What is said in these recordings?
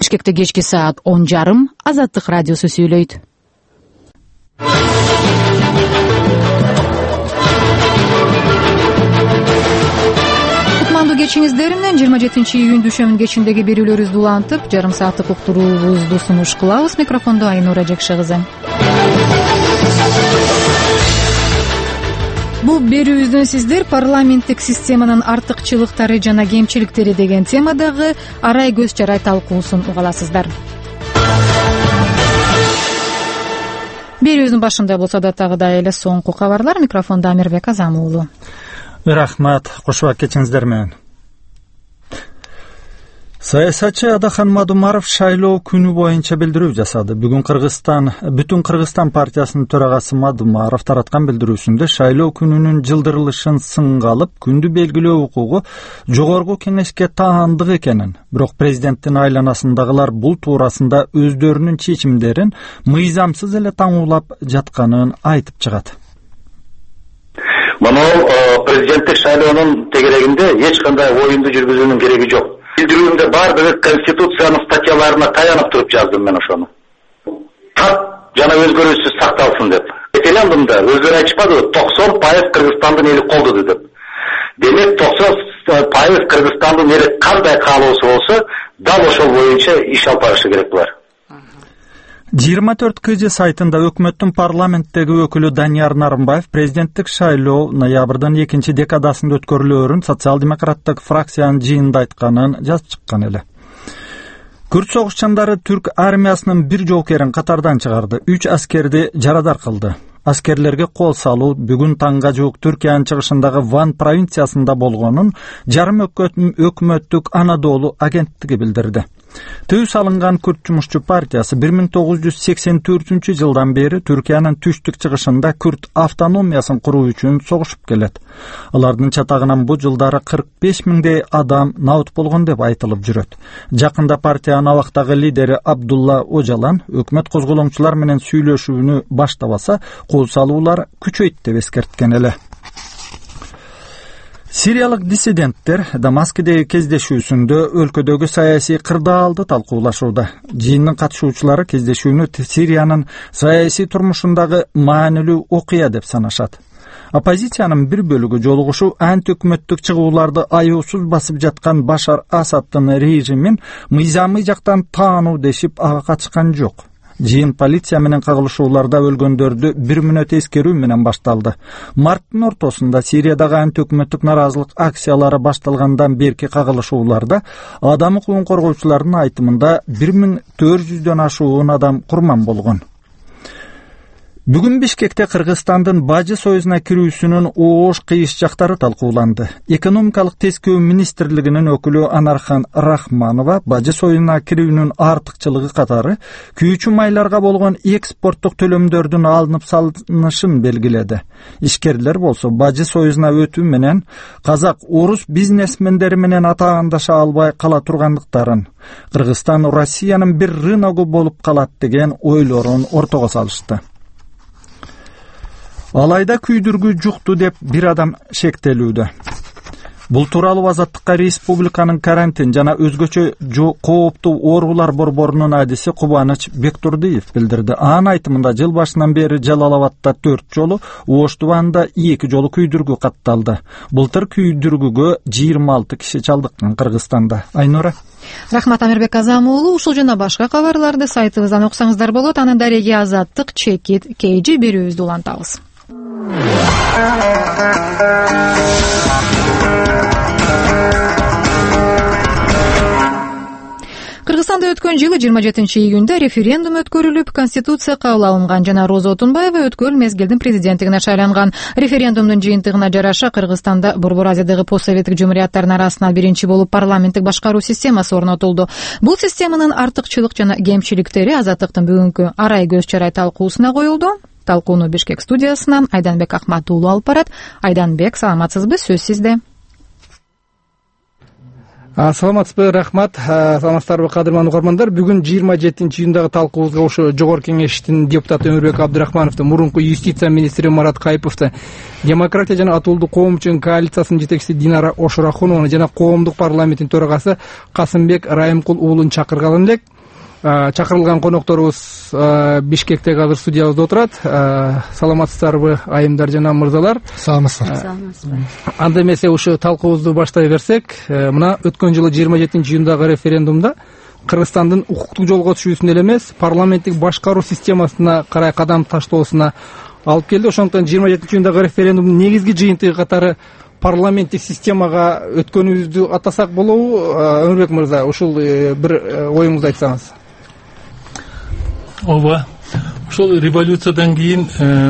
Бишкекте кечки саат 10:30 Азаттык радиосу сүйлөйт. Кутмандуу кечиңиздер менен 27-июнь дүйшөмүн кечиндеги берүүлөрүбүздү улантып, жарым сааттык уктуруубузду сунуш кылабыз. Микрофондо Айнура Жекше кызы. Бул берүүбүздөн сиздер парламенттик системанын артыкчылыктары жана кемчиликтери деген темадагы арай көз чарай талкуусун уга аласыздар. Берүүбүздүн башында болсо да тагыдай эле соңку кабарлар. Микрофондо Амирбек Азам уулу. Рахмат, кошубак кечиңиздер менен. Саясатчы Адахан Мадумаров шайлоо күнү боюнча билдирүү жасады. Бүгүн Бүтүн Кыргызстан партиясынын төрагасы Мадумаров тараткан билдирүүсүндө шайлоо күнүнүн жылдырылышын сынга алып, күндү белгилөө укугу жогорку кеңешке таандык экенин, бирок президенттин айланасындагылар бул туурасында өздөрүнүн чечимдерин мыйзамсыз эле таңуулап жатканын айтып чыгат. Мына президенттик шайлоонун тегерегинде эч кандай оюнду жүргүзүүнүн кереги жок. Билдирүүмдө баардыгы Конституциянын статьяларына таянып туруп жаздым мен ошону. Так жана өзгөрүүсүз сакталсын деп. Референдумда өздөрү айтышпадыбы, 90% Кыргызстандын эли колдоду деп. Демек 90% Кыргызстандын эли кандай каалоосу болсо, дал ошол боюнча иш алып барышы керек булар. 24 КЖ сайтында өкмөттүн парламенттеги өкүлү Данияр Нарымбаев президенттик шайлоо ноябрдын 2 декадасында өткөрүлөөрүн социал-демократтык фракциянын жыйынында айтканын жазып чыккан эле. Күрд согушчандары түрк армиясынын бир жоокерин катардан чыгарды, 3 аскерди жарадар кылды. Аскерлерге кол салуу бүгүн таңга жуук Түркиянын чыгышындагы Ван провинциясында болгонун жарым өкмөттүк Анадолу агенттиги билдирди. Тыюу салынган Күрд жумушчу партиясы 1984 жылдан бери Түркиянын түштүк чыгышында Күрд автономиясын куруу үчүн согушуп келет. Алардын чатагынан бул жылдары 45 миңдей адам наут болгон деп айтылып жүрөт. Жакында партиянын абактагы лидери Абдулла Ожалан өкмөт козголоңчулар менен сүйлөшүүнү баштабаса, кол салуулар күчөйт деп эскерткен эле. Сириялык диссиденттер Дамаскидеги кездешүүсүндө өлкөдөгү саясий кырдаалды талкуулашууда. Жыйындын катышуучулары кездешүүнү Сириянын саясий турмушундагы маанилүү окуя деп санашат. Оппозициянын бир бөлүгү жолугушуу антиөкмөттүк чыгууларды аюусуз басып жаткан Башар Асадтын режимин мыйзамый жактан таануу дешип ага катышкан жок. Жыйын полиция менен кагылышууларда өлгөндөрдү 1 мүнөт эскерүү менен башталды. Марттын ортосунда Сириядагы антиөкмөттүк наразылык акциялары башталгандан берки кагылышууларда адам укугун коргоочулардын айтымында 1400дөн ашуун адам курман болгон. Бүгүн Бишкекте Кыргызстандын Бажы союзуна кирүүсүнүн оош кыйыш жактары талкууланды. Экономикалык тескөө министрлигинин өкүлү Анархан Рахманова Бажы союзуна кирүүнүн артыкчылыгы катары күйүүчү майларга болгон экспорттук төлөмдөрдүн алынып салынышын белгиледи. Ишкерлер болсо Бажы союзуна өтүү менен казак, орус бизнесмендери менен атаандаша албай кала тургандыктарын, Кыргызстан Россиянын бир рыногу болуп калат деген ойлорун ортого салышты. Алайда күйдүргү жукту деп бир адам шектелүүдө. Бул тууралуу Азаттыкка республиканын карантин жана өзгөчө кооптуу оорулар борборунун адиси Кубаныч Бектурдиев билдирди. Анын айтымында жыл башынан бери Жалал Абадта 4 жолу, Ош тубанында 2 жолу күйдүргү катталды. Былтыр күйдүргүгө 26 киши чалдыккан Кыргызстанда. Айнура. Рахмат, Амирбек Азам уулу. Ушул жана башка кабарларды сайтыбыздан окусаңыздар болот. Анын дареги Азаттык чекит KG берүүбүздү улантабыз. Кыргызстанда өткөн жылы 27-июнда референдум өткөрүлүп, Конституция кабыл алынган жана Роза Отунбаева өткөн мезгилдин президенттигине шайланган. Референдумдун жыйынтыгына жараша Кыргызстанда Борбор Азиядагы постсоветтик жумурияттардын арасынан биринчи болуп парламенттик башкаруу системасы орнотулду. Бул системанын артыкчылык жана кемчиликтери Азаттыктын бүгүнкү арай көз чарай талкуусуна коюлду. Талкууну Бишкек студиясынан Айданбек Ахмат уулу алып барат. Айданбек, саламатсызбы? Сөз сизде. Саламатсызбы, рахмат. Саламатсыздарбы, кадырман угармандар. Бүгүн 27-июндагы талкуубузга ошо Жогорку Кеңештин депутаты Өмүрбек Абдырахмановду, мурунку юстиция министри Марат Кайыповду, Демократия жана Атуулдуу коом үчүн коалициясынын жетекчиси Динара Ошурахуновну жана коомдук парламенттин төрагасы Касымбек Райымкул уулун чакырган элек. Чакырылган конокторубуз Бишкектеги азыр студиябызда отурат. Саламатсыздарбы айымдар жана мырзалар? Саламатсызбы. Анда эмесе ушу талкуубузду баштай берсек, мына өткөн жылы 27-июндагы референдумда Кыргызстандын укуктук жолго түшүүсүнө эле эмес, парламенттик башкаруу системасына карай кадам таштоосуна алып келди. Ошондуктан 27-июндагы референдумдун негизги жыйынтыгы катары парламенттик системага өткөнүбүздү атасак болобу? Өмүрбек мырза, ушул бир оюңузду айтсаңыз. Ооба, ошол революциядан кийин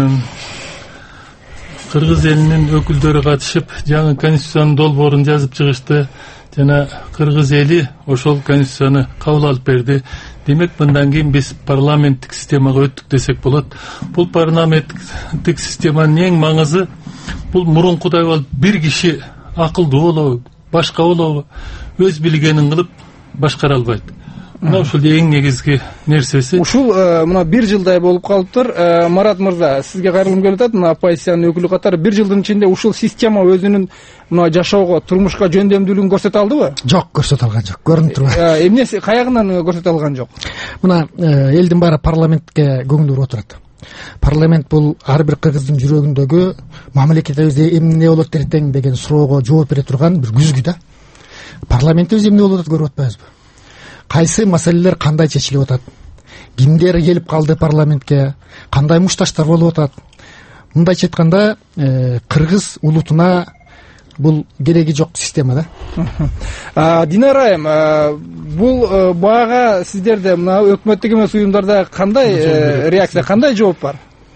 кыргыз элинин өкүлдөрү катышып, жаңы конституциянын долбоорун жазып чыгышты. Жана кыргыз эли ошол конституцияны кабыл алып берди. Демек, мындан кийин биз парламенттик системага өттүк десек болот. Бул парламенттик системанын эң маңызы бул мурункудай болуп бир киши акылдуу болобу, башка болобу, өз билгенин кылып башкара албайт. Мына ушул эң негизги нерсеси. Ушул мына бир жылдай болуп калыптыр. Марат мырза, сизге кайрылгым келип атат. Мына оппозициянын өкүлү катары бир жылдын ичинде ушул система өзүнүн мына жашоого, турмушка жөндөмдүүлүгүн көрсөтө алдыбы? Жок, көрсөтө алган жок. Көрүнүп турбайбы? Эмнеси каягынан көрсөтө алган жок? Мына элдин баары парламентке көңүл буруп отурат. Парламент бул ар бир кыргыздын жүрөгүндөгү мамлекетибизде эмне болот эртең деген суроого жооп бере турган бир күзгү да. Парламентибиз эмне болуп атат көрүп атпайбызбы? Кайсы маселелер кандай чечилип атат? Кимдер келип калды парламентке? Кандай мушташтар болуп атат? Мындайча айтканда, кыргыз улутуна бул кереги жок система да. Динара айым, бул бага сиздерде мына өкмөттүк эмес уюмдарда кандай реакция, кандай жооп бар?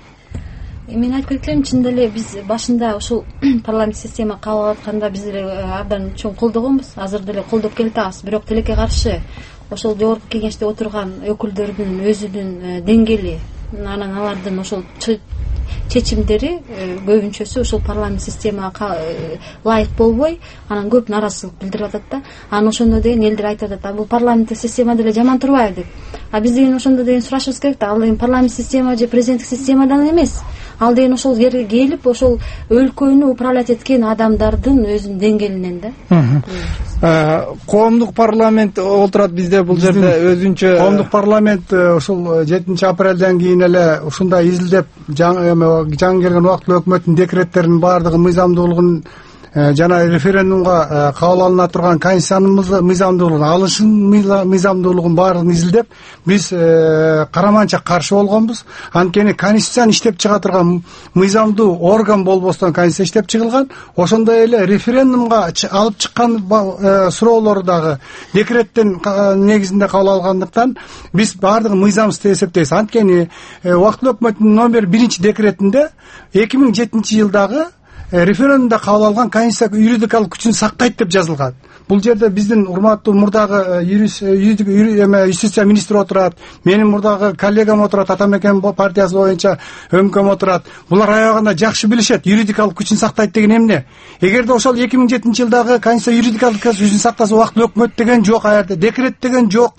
Мен айтып кеткем, чындап эле биз башында ушул парламент система кабыл алып атканда биз абдан чоң колдогонбуз. Азыр деле колдоп келатабыз, бирок тилекке каршы ошол жогорку кеңеште отурган өкүлдөрдүн өзүнүн деңгээли, анан алардын ошол чечимдери көбүнчөсү ошол парламент системага ылайык болбой, анан көп нааразычылык билдирип атат да. Анан ошондо деген элдер айтып атат, бул парламенттик система деле жаман турбайбы деп. Биз деген ошондо деген сурашыбыз керек да, ал деген парламент система же президенттик системадан эмес. Ал деген ошол жерге келип, ошол өлкөнү управлять эткен адамдардын өзүнүн деңгээлинен да. Коомдук парламент отурат бизде бул жерде өзүнчө. Коомдук парламент ушул 7-апрелден кийин эле ушундай изилдеп жаңы келген убактылуу өкмөттүн декреттеринин баардыгы мыйзамдуулугун жана референдумга кабыл алына турган конституциянын мыйзамдуулугун, алышын мыйзамдуулугун баардыгын изилдеп, биз караманча каршы болгонбуз. Анткени конституцияны иштеп чыга турган мыйзамдуу орган болбостон конституция иштеп чыгылган. Ошондой эле референдумга алып чыккан суроолору дагы декреттин негизинде кабыл алгандыктан биз баардыгын мыйзамсыз деп эсептейбиз. Анткени убактылуу өкмөттүн номер 1 декретинде 2007-жылдагы референдумда кабыл алган конституция юридикалык күчүн сактайт деп жазылган. Бул жерде биздин урматтуу мурдагы юстиция министри отурат, менин мурдагы коллегам отурат, Атамекен партиясы боюнча өмкөм отурат. Булар аягында жакшы билишет, юридикалык күчүн сактайт деген эмне. Эгерде ошол 2007-жылдагы конституция юридикалык күчүн сактаса, убактылуу өкмөт деген жок, аерде декрет деген жок.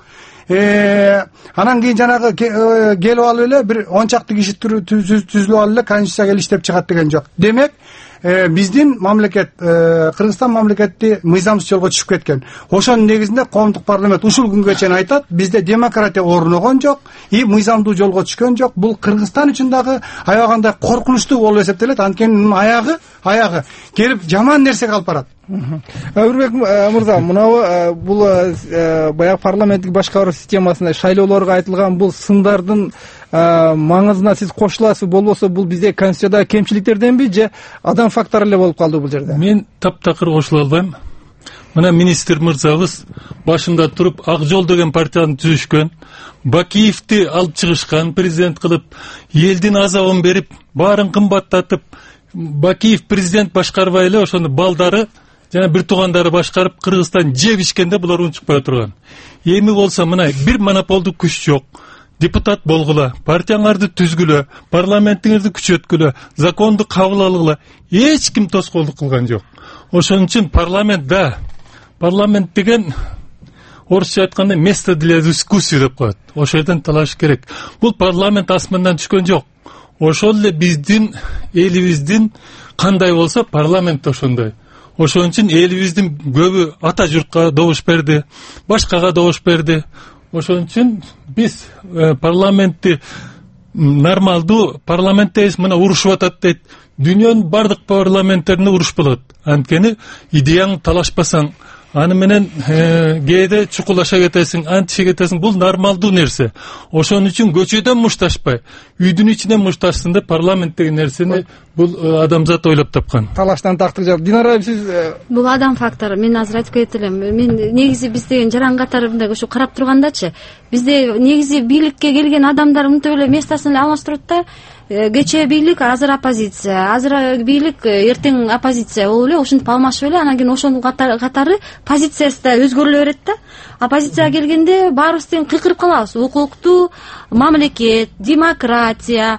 Анан кийин жанагы келип алып эле бир 10 чакты киши түзүлүп алып эле конституция келип иштеп чыгат деген жок. Демек, биздин мамлекет, Кыргызстан мамлекети мыйзамсыз жолго түшүп кеткен. Ошонун негизинде коомдук парламент ушул күнгө чейин айтат, бизде демократия орногон жок, мыйзамдуу жолго түшкөн жок. Бул Кыргызстан үчүн дагы аягында коркунучтуу болуп эсептелет. Анткени аягы келип жаман нерсеге алып барат. Өмүрбек мырза, мынабы бул баягы парламенттик башкаруу системасында шайлоолорго айтылган бул сындардын маңызына сиз кошуласыз, болбосо бул бизде конституцияда кемчиликтерденби же адам фактору эле болуп калды бул жерде? Мен таптакыр кошула албайм. Мына министр мырзабыз башында туруп Ак жол деген партияны түзүшкөн, Бакиевди алып чыгышкан, президент кылып, элдин азабын берип, баарын кымбаттатып, Бакиев президент башкарбай эле ошону балдары жана бир туугандары башкарып Кыргызстан жеп ичкенде булар унчукпай турган. Эми болсо мына бир монополдук күч жок. Депутат болгула, партияңарды түзгүлө, парламентиңерди күчөткүлө, законду кабыл алгыла, эч ким тоскоолдук кылган жок. Ошон үчүн парламент деген орусча айтканда место для дискуссии деп коет. Ошол жерден талаш керек. Бул парламент асмандан түшкөн жок. Ошол эле биздин элибиздин кандай болсо парламент ошондой. Ошон үчүн элибиздин көбү ата журтка добуш берди, башкага добуш берди. ошон үчүн биз парламентти нормалдуу парламенттебиз, мына урушуп атат дейт. Дүйнөнүн бардык парламенттеринде уруш болот. Анткени идеяң талашпасаң, аны менен кээде чукулаша кетесиң, антише кетесиң. Бул нормалдуу нерсе. Ошон үчүн көчөдөн мушташпай, үйдүн ичинен мушташсын деп парламент деген нерсени бул адамзат ойлоп тапкан. Талаштан тактык жап. Динара, сиз бул адам фактору. Мен азыр айтып кетет элем. Мен негизи биз деген жаран катары мындай ушу карап тургандачы, бизде негизи бийликке келген адамдар мынтип эле местасын эле алмаштырат да. Кечээ бийлик, азыр оппозиция, азыр бийлик, эртең оппозиция болуп эле ушинтип алмашып эле, анан кийин ошонун катары позициясы да өзгөрүлө берет да. Оппозицияга келгенде баарыбыз тең кыйкырып калабыз. Укуктуу мамлекет, демократия,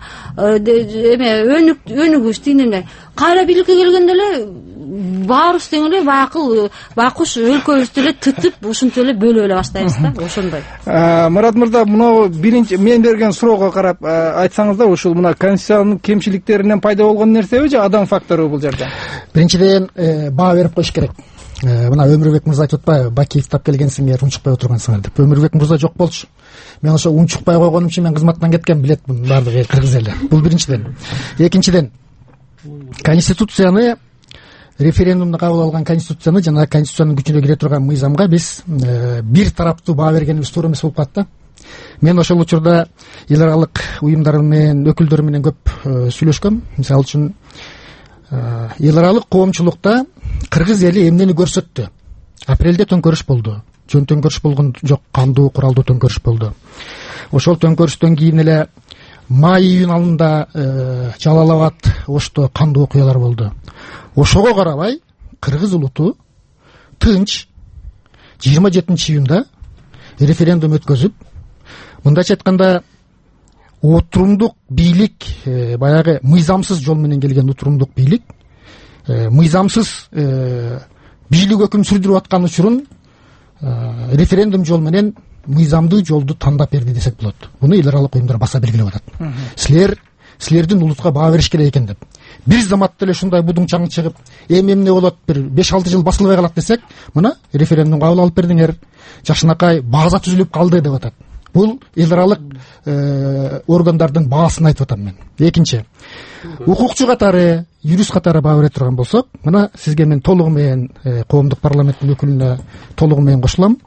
өнүгүш дейм. Кайра бийликке келгенде эле баарыбыз тең эле байкуш өлкөбүздү эле тытып, ушинтип эле бөлүп эле баштайбыз да, ошондой. Мурат мырза, мына биринчи мен берген суроого карап айтсаңыз да, ушул мына конституциянын кемчиликтеринен пайда болгон нерсеби же адам фактору бул жерде? Биринчиден баа берип коюш керек. Мына Өмүрбек мырза айтып атпайбы, Бакиев тап келгенсиңер, унчукпай отургансыңар деп. Өмүрбек мырза жок болчу. Мен ошо унчукпай койгонум үчүн мен кызматтан кеткен, билет муну бардыгы кыргыз эли. Бул биринчиден. Экинчиден, конституцияны, референдумда кабыл алган конституцияны жана конституциянын күчүнө кире турган мыйзамга биз бир тараптуу баа бергенибиз туура эмес болуп калат да. Мен ошол учурда эл аралык уюмдар менен, өкүлдөр менен көп сүйлөшкөм. Мисалы үчүн эл аралык коомчулукта кыргыз эли эмнени көрсөттү? Апрелде төңкөрүш болду. Жөн төңкөрүш болгон жок, кандуу куралдуу төңкөрүш болду. Ошол төңкөрүштөн кийин эле май-июнь айында Жалал Абад, Ошто кандуу окуялар болду. Ошого карабай кыргыз улуту тынч 27-июнда референдум өткөзүп, мындайча айтканда отурумдук бийлик, баягы мыйзамсыз жол менен келген отурумдук бийлик, мыйзамсыз бийлик өкүм сүрдүрүп аткан учурун референдум жол менен мыйзамдуу жолду тандап берди десек болот. Буну эл аралык уюмдар баса белгилеп атат. Силердин улутка баа бериш керек экен деп. Бир заматта эле ушундай будуңчаң чыгып, эмне болот, бир 5-6 жыл басылбай калат десек, мына референдум кабыл алып бердиңер, жакшынакай база түзүлүп калды деп атат. Бул эл аралык органдардын баасын айтып атам мен. Экинчи, укукчу катары, юрист катары баа бере турган болсок, мына сизге мен толугу менен коомдук парламенттин өкүлүнө толугу менен кошулам.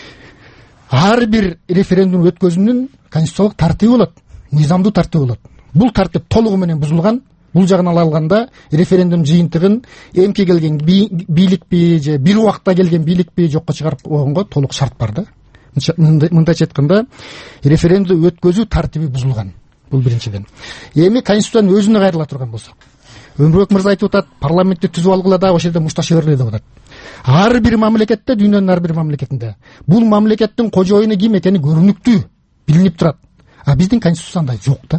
Ар бир референдум өткөзүүнүн конституциялык тартиби болот, мыйзамдуу тартиби болот. Бул тартип толугу менен бузулган. Бул жагынан алганда референдум жыйынтыгын эмки келген бийликпи же бир убакта келген бийликпи жокко чыгарып койгонго толук шарт бар да. Мындайча айтканда, референдум өткөзүү тартиби бузулган. Бул биринчиден. Эми конституциянын өзүнө кайрыла турган болсок, Өмүрбек мырза айтып атат, парламентти түзүп алгыла да, ошол жерде мушташа бергиле деп атат. Ар бир мамлекетте, дүйнөнүн ар бир мамлекетинде бул мамлекеттин кожоюну ким экени көрүнүктүү, билинип турат. А биздин конституцияда жок да.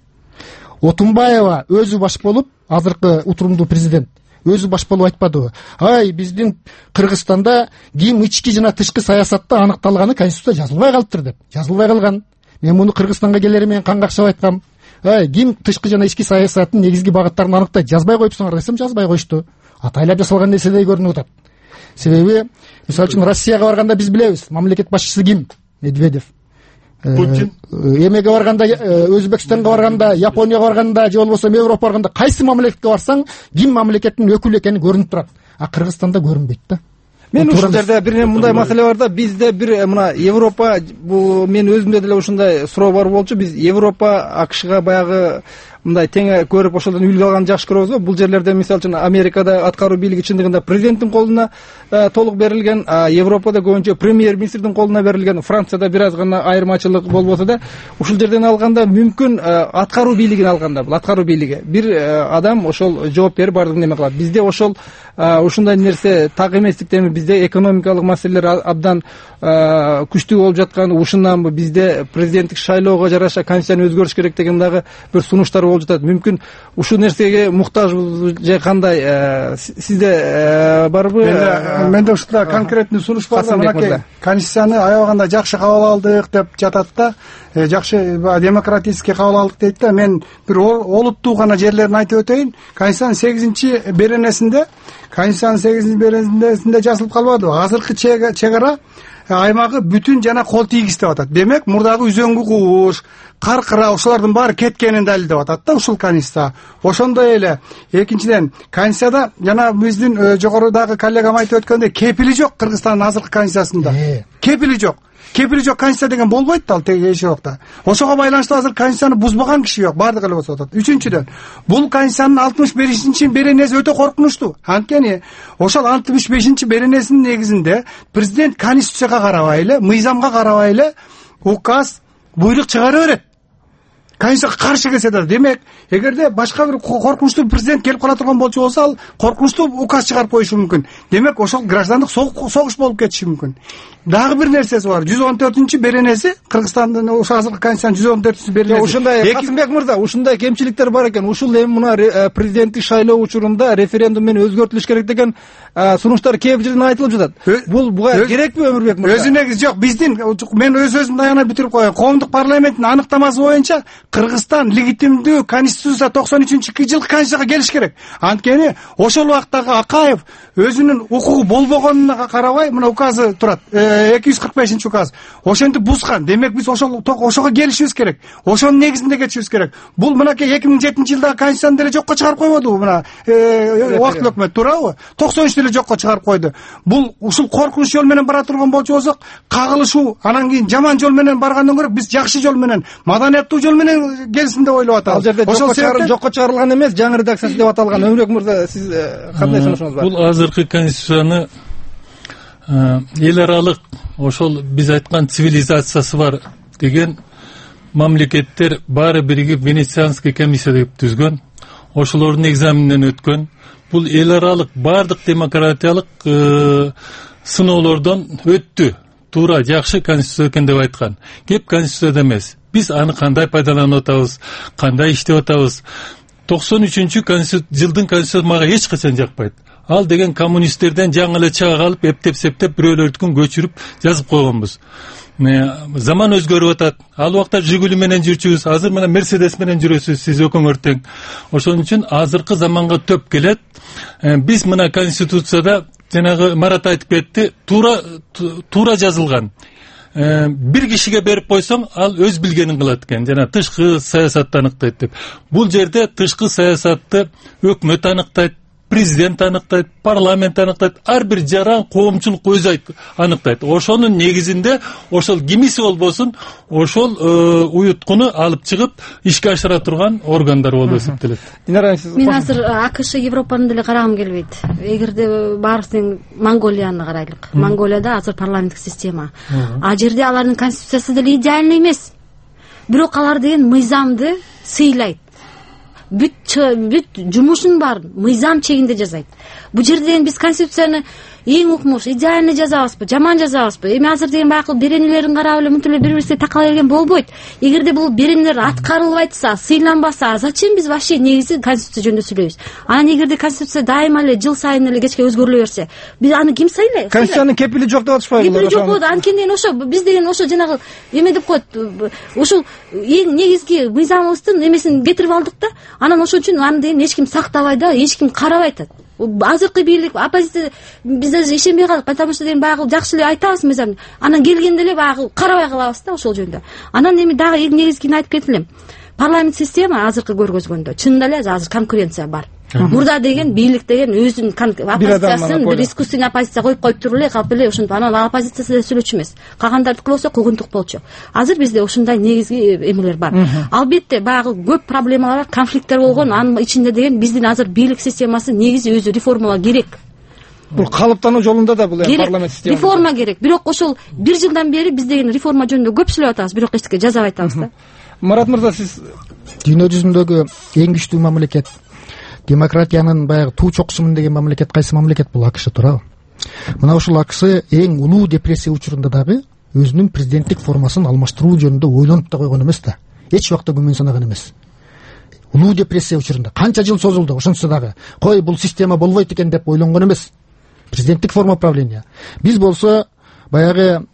Отунбаева өзү баш болуп, азыркы утурумдуу президент өзү баш болуп айтпадыбы? Ай, биздин Кыргызстанда ким ички жана тышкы саясатта аныкталганы конституция жазылбай калыптыр деп. Жазылбай калган. Мен муну Кыргызстанга келери менен кан какшап айткам. Ай, ким тышкы жана ички саясаттын негизги багыттарын аныктайт, жазбай коюпсуңар десем, жазбай коюшту. Атайлап жасалган нерседей көрүнүп атат. Себеби, мисалы үчүн Россияга барганда биз билебиз, мамлекет башчысы ким? Медведев. Путин. Эмеге барганда, Өзбекстанга барганда, Японияга барганда, же болбосо Европага барганда, кайсы мамлекетке барсаң, ким мамлекеттин өкүлү экени көрүнүп турат. А Кыргызстанда көрүнбөйт да. Мен ушул жерде бир мындай маселе бар да, бизде бир мына Европа, бул мен өзүмдө деле ушундай суроо бар болчу. Биз Европа, АКШга баягы мындай тең көрүп ошолдон үлгү алганды жакшы көрөбүз. Бул жерлерде мисалы үчүн Америкада аткаруу бийлиги чындыгында президенттин колуна толук берилген, Европада көбүнчө премьер-министрдин колуна берилген, Францияда бир аз гана айырмачылык болбосо да, ушул жерден алганда мүмкүн аткаруу бийлигин алганда, бул аткаруу бийлиги бир адам ошол жооп берип бардыгын эме кылат. Бизде ошол ушундай нерсе так эместиктен, бизде экономикалык маселелер абдан күчтүү болуп жаткан, ушунданбы бизде президенттик шайлоого жараша конституцияны өзгөртүш керек деген дагы бир сунуштар болуп жатат. Мүмкүн ушул нерсеге муктажбыз же кандай? Сизде барбы? Менде ушундай конкреттүү сунуш бар да. Мынакей конституцияны аябаганда жакшы кабыл алдык деп жатат да. Жакшы демократический кабыл алдык дейт да. Мен бир олуттуу гана жерлерин айтып өтөйүн. Конституциянын 8-чи беренесинде жазылып калбадыбы? Азыркы чек ара аймагы бүтүн жана кол тийгиз деп атат. Демек мурдагы үзөңгү кууш, каркыра ошолордун баары кеткенин далилдеп атат да ушул конституция. Ошондой эле экинчиден конституцияда жана биздин жогорудагы коллегам айтып өткөндөй кепили жок Кыргызстандын азыркы конституциясында. Кепили жок. Кепили жок конституция деген болбойт да ал теги жокта. Ошого байланыштуу азыр конституцияны бузбаган киши жок, бардыгы эле болсо атат. Үчүнчүдөн, бул конституциянын 65-чи беренеси өтө коркунучтуу. Анткени ошол 65-чи беренесинин негизинде президент конституцияга карабай эле, мыйзамга карабай эле указ, буйрук чыгара берет. Конституцияга каршы келсе да, демек, эгерде башка бир коркунучтуу президент келип кала турган болчу болсо, ал коркунучтуу указ чыгарып коюшу мүмкүн. Демек, ошол граждандык согуш болуп кетиши мүмкүн. Дагы бир нерсеси бар. 114-чи беренеси Кыргызстандын ошо азыркы конституциянын 114-чи беренеси. Ушундай Касымбек мырза, ушундай кемчиликтер бар экен. Ушул эми мына президенттик шайлоо учурунда референдум менен өзгөртүлүш керек деген сунуштар кээ бир жерден айтылып жатат. Бул буга керекпи Өмүрбек мырза? Өзү негизи жок. Биздин мен өз өзүмдү аянап бүтүрүп коеюн. Коомдук парламенттин аныктамасы боюнча Кыргызстан легитимдүү конституция 93-жылкы конституцияга келиш керек. Анткени ошол убактагы Акаев өзүнүн укугу болбогонуна карабай мына указы турат. 245-чи указ. Ошентип бузган. Демек биз ошого келишибиз керек. Ошонун негизинде кетишибиз керек. Бул мынакей 2007-жылдагы конституцияны деле жокко чыгарып койбодубу мына убактылуу өкмөт, туурабы? 93 деле жокко чыгарып койду. Бул ушул коркунуч жол менен бара турган болчу болсок, кагылышуу, анан кийин жаман жол менен баргандан көрө биз жакшы жол менен, маданияттуу жол менен келсин деп ойлоп атабыз. Ал жерде жокко чыгарылган эмес, жаңы редакциясы деп аталган. Өмүрбек мырза, сиз кандай сунушуңуз бар? Бул азыркы конституцияны эл аралык ошол биз айткан цивилизациясы бар деген мамлекеттер баары биригип Венецианский комиссия деп түзгөн. Ошолордун экзаменинен өткөн. Бул эл аралык баардык демократиялык сыноолордон өттү. Туура, жакшы конституция экен деп айткан. Кеп конституцияда эмес. Биз аны кандай пайдаланып атабыз, кандай иштеп атабыз. 93-жылдын конституциясы мага эч качан жакпайт. Ал деген коммунисттерден жаңы эле чыга калып, эптеп-септеп бирөөлөрдүкүн көчүрүп жазып койгонбуз. Заман өзгөрүп атат. Ал убакта Жигули менен жүрчүбүз, азыр мына Мерседес менен жүрөсүз, сиз экөөңөр тең. Ошон үчүн азыркы заманга төп келет. Биз мына конституцияда жанагы Марат айтып кетти, туура жазылган. Бир кишиге берип койсоң, ал өз билгенин кылат экен. Жана тышкы саясатты аныктайт деп. Бул жерде тышкы саясатты өкмөт аныктайт, президент аныктайт, парламент аныктайт, ар бир жаран коомчулук өзү аныктайт. Ошонун негизинде ошол кимиси болбосун, ошол уюткуну алып чыгып ишке ашыра турган органдар болуп эсептелет. Мен азыр АКШ, Европаны деле карагым келбейт. Эгерде баарыбыз Монголияны карайлык. Монголияда азыр парламенттик система. А жерде алардын конституциясы деле идеальный эмес. Бирок алар деген мыйзамды сыйлайт. Бүт жумушун баарын мыйзам чегинде жасайт. Бул жерден биз конституцияны эң укмуш, идеальный жазабызбы, жаман жазабызбы? Эми азыр деген баягы беренелерин карап эле мынтип эле бири-бирибизге такала берген болбойт. Эгерде бул беренелер аткарылбай атса, сыйланбаса, зачем биз вообще негизи конституция жөнүндө сүйлөйбүз? Анан эгерде конституция дайыма эле жыл сайын эле кечке өзгөрүлө берсе, биз аны ким сыйлайт? Конституциянын кепили жок деп атышпайбы? Кепили жок болот. Анткени ошо биз деген ошо жанагы эме деп коет. Ошол эң негизги мыйзамыбыздын эмесин кетирип алдык да. Анан ошон үчүн аны деген эч ким сактабай да, эч ким карабай атат. Азыркы бийлик, оппозиция биз ишенбей калдык, потому что деген баягы жакшы эле айтабыз мыйзам. Анан келгенде эле баягы карабай калабыз да ошол жөнүндө. Анан эми дагы эң негизгини айтып кетип элем. Парламент система азыркы көргөзгөндө чынында эле азыр конкуренция бар. Мурда деген бийлик деген өзүнүн оппозициясын бир искусственный оппозиция коюп туруп эле калып эле ошентип анан оппозициясы деле сүйлөчү эмес. Калгандардыкы болсо куугунтук болчу. Азыр бизде ушундай негизги эмелер бар. Албетте баягы көп проблемалар бар, конфликттер болгон. Анын ичинде деген биздин азыр бийлик системасы негизи өзү реформалоо керек. Бул калыптануу жолунда да бул парламент системасы. Реформа керек. Бирок ошол бир жылдан бери биз деген реформа жөнүндө көп сүйлөп атабыз, бирок эчтеке жазабай атабыз да. Марат мырза, сиз дүйнө жүзүндөгү эң күчтүү мамлекет, демократиянын баягы туу чокусумун деген мамлекет кайсы мамлекет? Бул АКШ, туурабы? Мына ушул АКШ эң улуу депрессия учурунда дагы өзүнүн президенттик формасын алмаштыруу жөнүндө ойлонуп да койгон эмес да. Эч убакта күмөн санаган эмес. Улуу депрессия учурунда канча жыл созулду, ошончо дагы кой бул система болбойт экен деп ойлонгон эмес. Президенттик форма управления. Биз болсо баягы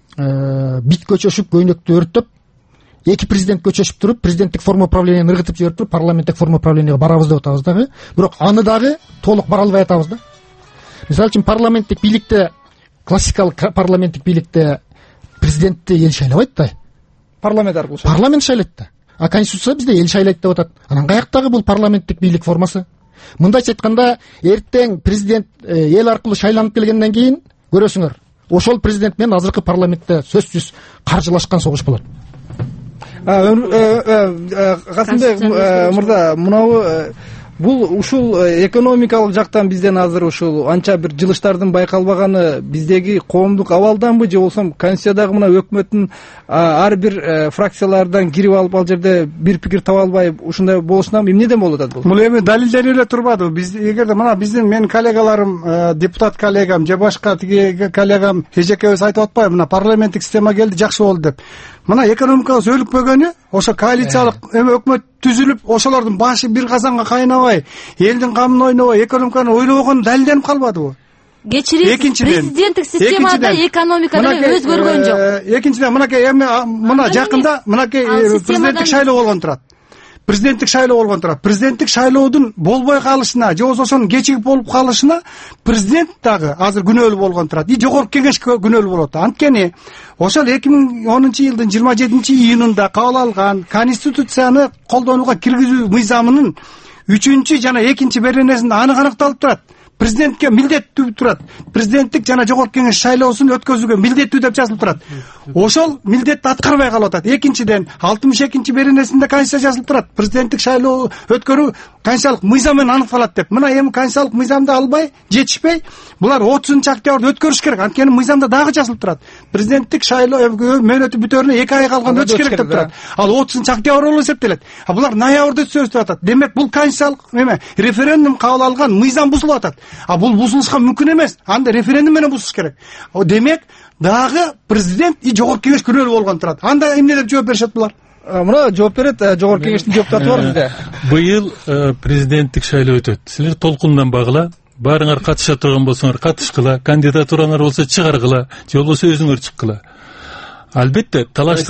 бит көчөшүп, көйнөктү өртөп, эки президент көчөшүп туруп, президенттик форма управленияны ыргытып жиберип туруп, парламенттик форма управленияга барабыз деп атабыз дагы. Бирок аны дагы толук бара албай атабыз да. Мисалы үчүн парламенттик бийликте, классикалык парламенттик бийликте президентти эл шайлабайт да, парламент аркылуу парламент шайлайт да. А конституция бизде эл шайлайт деп атат. Анан каяктагы бул парламенттик бийлик формасы? Мындайча айтканда, эртең президент эл аркылуу шайланып келгенден кийин көрөсүңөр, ошол президент менен азыркы парламентте сөзсүз каржылашкан согуш болот. Касымбек мырза, мынабу бул ушул экономикалык жактан бизден азыр ушул анча бир жылыштардын байкалбаганы биздеги коомдук абалданбы, же болбосо конституциядагы мына өкмөттүн ар бир фракциялардан кирип алып ал жерде бир пикир таба албай ушундай болушунан эмнеден болуп атат бул? Бул эми далилденип эле турбадыбы? Биз эгерде мына биздин менин коллегаларым, депутат коллегам же башка тиги коллегам эжекебиз айтып атпайбы, мына парламенттик система келди, жакшы болду деп. Мына экономикабыз өлүкпөгөнү, ошо коалициялык өкмөт түзүлүп, ошолордун башы бир казанга кайнабай, элдин камын ойнобой, экономиканы ойлобогон далилденип калбадыбы? Кечиресиз, президенттик системада экономика деле өзгөргөн жок. Экинчиден, мынакей эми мына жакында мынакей президенттик шайлоо болгон турат. Президенттик шайлоодун болбой калышына, же болбосо ошонун кечигип болуп калышына президент дагы азыр күнөөлүү болгон турат. И жогорку кеңеш күнөөлүү болот. Анткени ошол 2010-жылдын 27-июнунда кабыл алган конституцияны колдонууга киргизүү мыйзамынын 3 жана 2 беренесинде анык аныкталып турат. Президентке милдеттүү турат. Президенттик жана жогорку кеңеш шайлоосун өткөзүүгө милдеттүү деп жазылып турат. Ошол милдетти аткарбай калып атат. Экинчиден, 62 беренесинде конституция жазылып турат. Президенттик шайлоо өткөрүү конституциялык мыйзам менен аныкталат деп. Мына эми конституциялык мыйзамды албай, жетишпей, булар 30-октябрда өткөрүш керек. Анткени мыйзамда дагы жазылып турат. Президенттик шайлоо мөөнөтү бүтөрүнө 2 ай калганда өтүш керек деп турат. Ал 30-октябрь болуп эсептелет. А булар ноябрда өтсөбүз деп атат. Демек бул конституциялык референдум кабыл алган мыйзам бузулуп атат. А бул бузулушка мүмкүн эмес. Анда референдум менен бузуш керек. Демек дагы президент и жогорку кеңеш күнөөлүү болгон турат. Анда эмне деп жооп беришет булар? Мына жооп берет, жогорку кеңештин депутаты бар бизде. Быйыл президенттик шайлоо өтөт. Силер толкундан багыла, баарыңар катыша турган болсоңор катышкыла, кандидатураңар болсо чыгаргыла, же болбосо өзүңөр чыккыла. Албетте талаш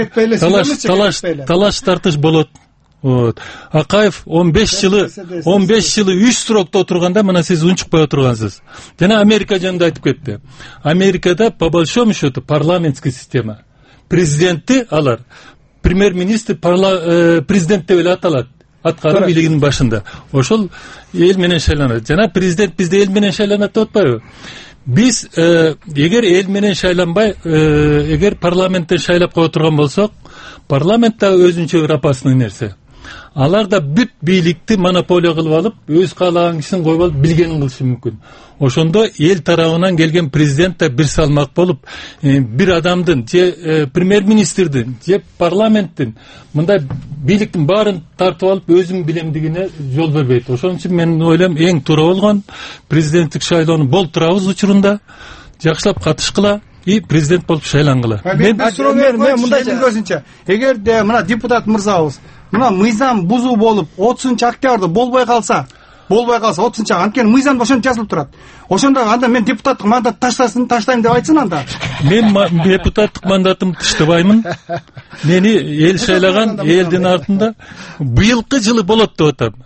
тартыш болот. Акаев 15 жылы 3 срокто отурганда мына сиз унчукпай отургансыз. Жана Америка жөнүндө айтып кетти. Америкада по большому счету парламентский система. Президентти алар премьер-министр президент деп эле аталат. Аткаруу бийлигинин башында. Ошол эл менен шайланат. Жана президент бизде эл менен шайланат деп атпайбы? Биз эгер эл менен шайланбай, эгер парламенттен шайлап кое турган болсок, парламент да өзүнчө бир опасный нерсе. Алар да бүт бийликти монополия кылып алып, өз каалаган кишисин коюп алып, билгенин кылышы мүмкүн. Ошондо эл тарабынан келген президент да бир салмак болуп, бир адамдын же премьер-министрдин же парламенттин мындай бийликтин баарын тартып алып, өзүм билемдигине жол бербейт. Ошон үчүн мен ойлойм, эң туура болгон президенттик шайлоону болтурабыз учурунда, жакшылап катышкыла и президент болуп шайлангыла. Мен мындайча көзүнчө, эгерде мына депутат мырзабыз мына мыйзам бузуу болуп 30-октябрда болбой калса 30-чы, анткени мыйзамда ошентип жазылып турат. Ошондо анда мен депутаттык мандат таштайм деп айтсын анда. Мен депутаттык мандатымды таштабаймын. Мени эл шайлаган, элдин артында быйылкы жылы болот деп атам.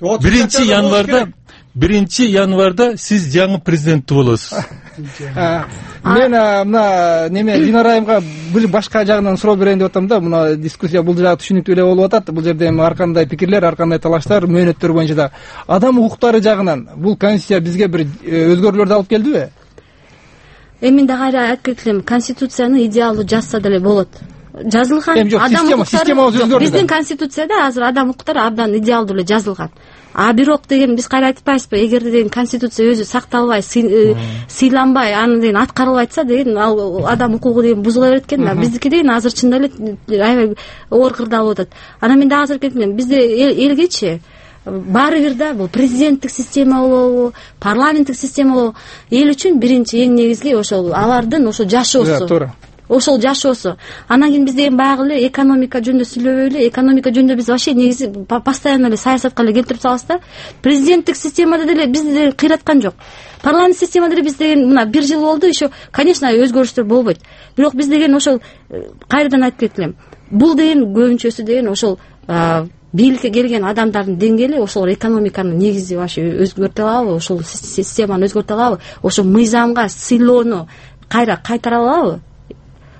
1-январда сиз жаңы президент болосуз. Мен мына неме Динар айымга бир башка жагынан суроо берейин деп атам да. Мына дискуссия бул жагы түшүнүктүү эле болуп атат. Бул жерде эми ар кандай пикирлер, ар кандай талаштар, мөөнөттөр боюнча да адам укуктары жагынан бул конституция бизге бир өзгөрүүлөрдү алып келдиби? Эми да кайра айтып кеткем, конституцияны идеалдуу жазса деле болот. Жазылган адам укуктары биздин конституцияда азыр адам укуктары абдан идеалдуу эле жазылган. А бирок деген биз кайра айтпайбызбы, эгерде деген конституция өзү сакталбай, сыйланбай, аны деген аткарылбай атса деген ал адам укугу деген бузула берет экен да. Биздики деген азыр чында эле аябай оор кырдаал болуп атат. Анан мен да азыр кетем, бизде элгечи баары бир да бул президенттик система болобу, парламенттик система болобу, эл үчүн биринчи эң негизги ошол алардын ошо жашоосу. Туура. Ошол жашоосу. Анан кийин биз деген баягы эле экономика жөнүндө сүйлөбөй эле, экономика жөнүндө биз вообще негизи постоянно эле саясатка эле келтирип салабыз да. Президенттик системада деле бизди кыйраткан жок. Парламент системада деле биз деген мына 1 жыл болду, еще конечно өзгөрүштөр болбойт. Бирок биз деген ошол кайрадан айтып кеткем. Бул деген көбүнчөсү деген ошол бийликке келген адамдардын деңгээли ошол экономиканын негизи вообще өзгөртө алабы, ошол системаны өзгөртө алабы, ошол мыйзамга сыйлоону кайра кайтара алабы?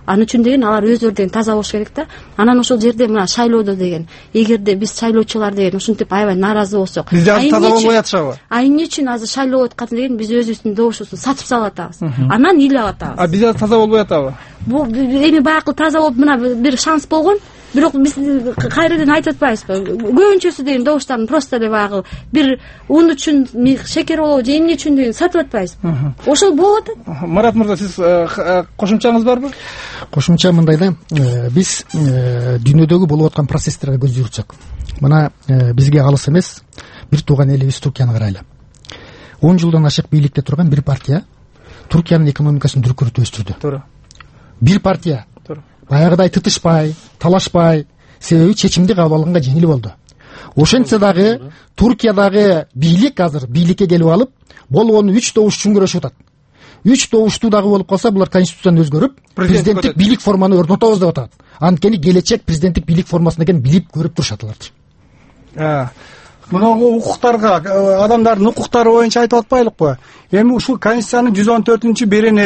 Ал үчүн деген алар өздөрү деген таза болуш керек да. Анан ошол жерде мына шайлоодо деген эгерде биз шайлоочулар деген ушинтип аябай нааразы болсок, бизде азыр таза болбой атышабы? Эмне үчүн азыр шайлоо өткөн деген биз өзүбүздүн добушубузду сатып салып атабыз. Анан ыйлап атабыз. Биз азыр таза болбой атабы? Бул эми баягы таза болуп мына бир шанс болгон. Бирок биз кайрадан айтып атпайбызбы? Көбүнчөсү деген добуштардын просто эле баягы бир ун үчүн, шекер болобу же эмне үчүн деген сатып атпайбызбы? Ошол болуп атат. Марат мырза, сиз кошумчаңыз барбы? Кошумча мындай да, биз дүйнөдөгү болуп аткан процесстерге көз юртсак, мына бизге алыс эмес бир тууган элибиз Туркияны карайлы. 10 жылдан ашык бийликте турган бир партия Туркиянын экономикасын дүркүрөтүп өстүрдү. Туура. Бир партия баягыдай тытышпай, талашпай, себеби чечимди кабыл алганга жеңил болду. Ошентсе дагы Туркиядагы бийлик азыр бийликке келип алып, болгону 3 добуш чүңгүрөшүп атат. 3 добуштуу дагы болуп калса, булар конституцияны өзгөрүп, президенттик бийлик форманы орнотобуз деп атат. Анткени келечек президенттик бийлик формасы деген билип көрүп турушат алар. Мынагу укуктарга, адамдардын укуктары боюнча айтып атпайлыкпы? Эми ушул конституциянын 114-беренеси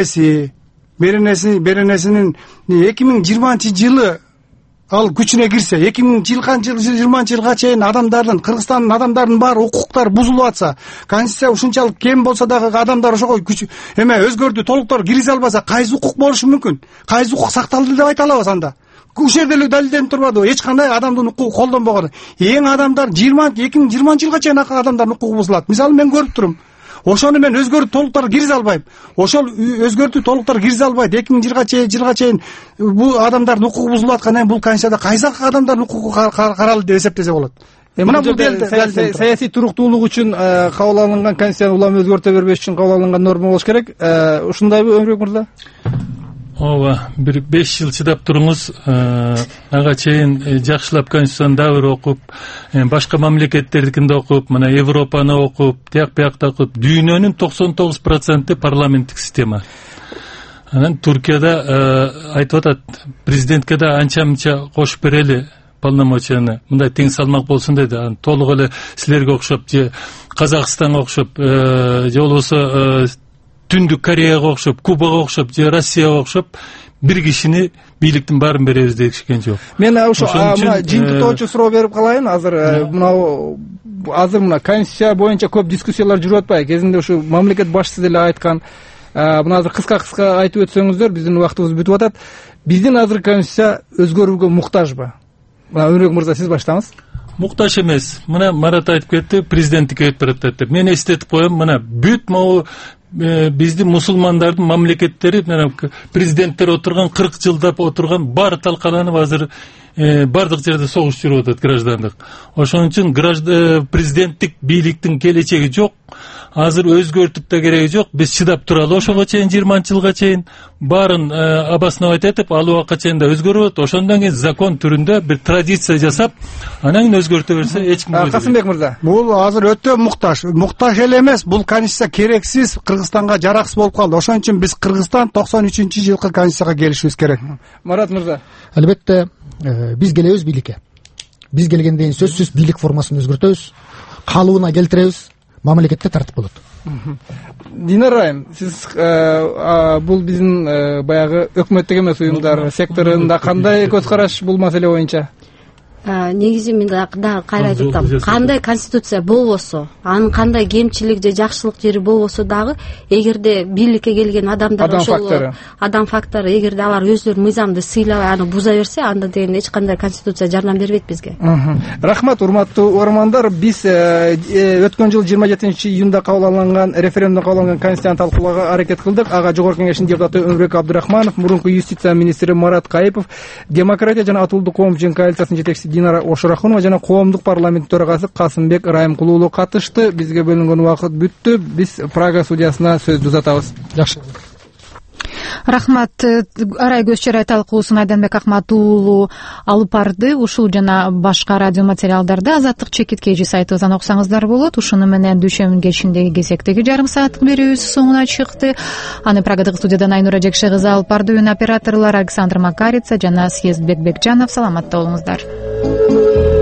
беренесинин 2020-жылы ал күчүнө кирсе, 2020-жылга чейин Кыргызстандын адамдардын баары укуктары бузулуп атса, конституция ушунчалык кем болсо дагы адамдар ошого күч өзгөрдү, толуктор киргизе албаса, кайсы укук болушу мүмкүн? Кайсы укук сакталды деп айта алабыз анда? Ушул жерде эле далилденип турбадыбы? Эч кандай адамдын укугу колдонбогон. Эң адамдар 2020-жылга чейин адамдардын укугу бузулат. Мисалы мен көрүп турум. Ошону мен өзгөртүп толуктар киргизе албайм. Ошол өзгөртүп толуктар киргизе албайт. 2000-жылга чейин бул адамдардын укугу бузулуп аткандан кийин бул конституцияда кайсы адамдардын укугу каралды деп эсептесе болот. Мына бул саясий туруктуулук үчүн кабыл алынган конституцияны улам өзгөртө бербеш үчүн кабыл алынган норма болуш керек. Ушундайбы, Өмүрбек мырза? Ооба, бир 5 жыл чыдап туруңуз. Ага чейин жакшылап конституцияны дагы бир окуп, башка мамлекеттердикин да окуп, мына Европаны окуп, тияк-биякта окуп, дүйнөнүн 99% парламенттик система. Анан Туркияда айтып атат, президентке да анча-мынча кошуп берели полномочияны, мындай тең салмак болсун деди. Толук эле силерге окшоп, же Казакстанга окшоп, же болбосо Түндүк Кореяга окшоп, Кубага окшоп, же Россияга окшоп бир кишини бийликтин баарын беребиз дешкен жок. Мен ошо мына жыйынтыктоочу суроо берип калайын. Азыр мына конституция боюнча көп дискуссиялар жүрүп атпайбы? Кезинде ушу мамлекет башчысы деле айткан. Мына азыр кыска айтып өтсөңүздөр, биздин убактыбыз бүтүп атат. Биздин азыр конституция өзгөрүүгө муктажбы? Мына Өмүрбек мырза, сиз баштаңыз. Муктаж эмес. Мына Марат айтып кетти, президенттикке өтүп баратат деп. Мен эстетип коем, мына бүт могу биздин мусулмандардын мамлекеттери, президенттер отурган 40 жылдап отурган баары талкаланып азыр бардык жерде согуш жүрүп атат граждандык. Ошон үчүн президенттик бийликтин келечеги жок. Азыр өзгөртүп да кереги жок. Биз чыдап туралы ошого чейин 20-жылга чейин баарын обосновать этип, ал убакка чейин да өзгөрөт. Ошондон кийин закон түрүндө бир традиция жасап, анан кийин өзгөртө берсе эч ким. Касымбек мырза, бул азыр өтө муктаж эле эмес, бул конституция керексиз, Кыргызстанга жараксыз болуп калды. Ошон үчүн биз Кыргызстан 93-жылкы конституцияга келишибиз керек. Марат мырза, албетте биз келебиз бийликке. Биз келгенден кийин сөзсүз бийлик формасын өзгөртөбүз, калыбына келтиребиз, мамлекетте тартип болот. Динар айым, сиз бул биздин баягы өкмөттүк эмес уюмдар секторунда кандай көз караш бул маселе боюнча? Негизи мен дагы кайра айтып атам. Кандай конституция болбосо, анын кандай кемчилик же жакшылык жери болбосо дагы, эгерде бийликке келген адамдар ошол адам фактору, эгерде алар өздөрүнүн мыйзамды сыйлабай аны буза берсе, анда деген эч кандай конституция жардам бербейт бизге. Рахмат, урматтуу угармандар. Биз өткөн жыл 27-июнда кабыл алынган, референдумда кабыл алынган конституцияны талкуулоого аракет кылдык. Ага Жогорку Кеңештин депутаты Өмүрбек Абдырахманов, мурунку юстиция министри Марат Кайыпов, демократия жана атуулдук коом үчүн коалициясынын жетекчиси Динара Ошорахунова жана коомдук парламент төрагасы Касымбек Райымкулуу уулу катышты. Бизге бөлүнгөн убакыт бүттү. Биз Прага судьясына сөздү узатабыз. Жакшы. Рахмат. Арай көз чарай талкуусун Айданбек Акмат уулу алып барды. Ушул жана башка радио материалдарды Азаттык чекиткейчи сайтыбыздан окусаңыздар болот. Ушуну менен дүйшөмбү кечиндеги кезектеги жарым сааттык берүүбүз соңуна чыкты. Аны Прагадагы студиядан Айнура Жекше кызы алып барды. Операторлор Александр Макарица жана Съездбек Бекжанов. Саламатта болуңуздар.